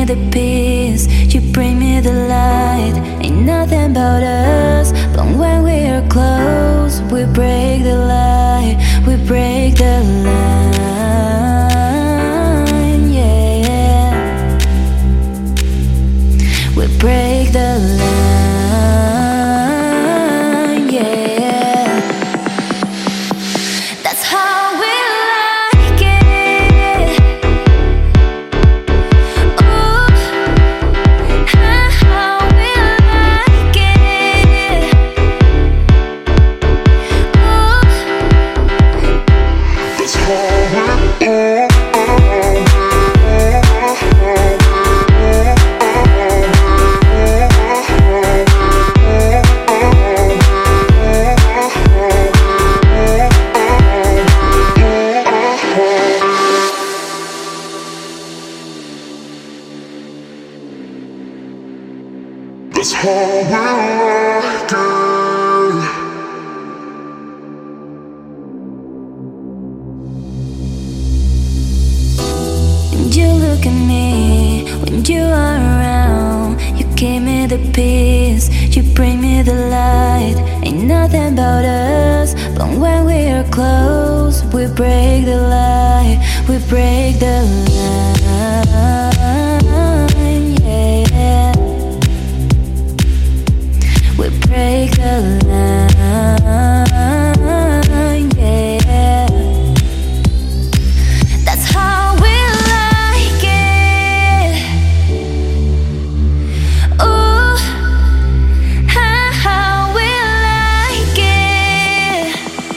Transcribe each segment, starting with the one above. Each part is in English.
the peace, you bring me the light. Ain't nothing about us, but when we're close, we break the light, we break the line, yeah. We break the line, yeah. That's how we like it. Ooh, how we like it. Ooh, That's how we That's how we like it. when you look at me, when you are around, you give me the peace, you bring me the light. Ain't nothing about us, but when we're close, we break the light, we break the line, yeah. We break the line, yeah. That's how we like it. Ooh, how we like it.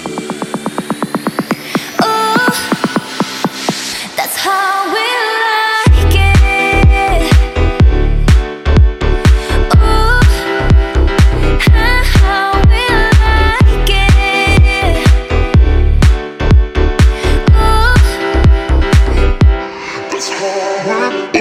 Ooh, that's how we like it. Ooh, how we like it. Ooh, That's how we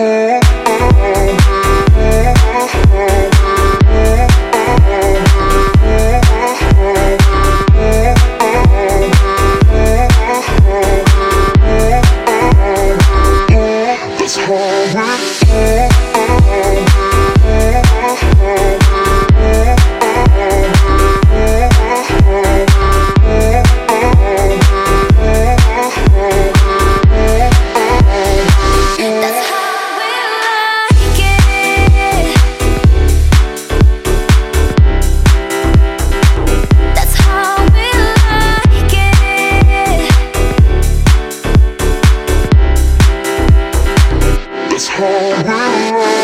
That's how that's how we like it. That's how we like it. That's how we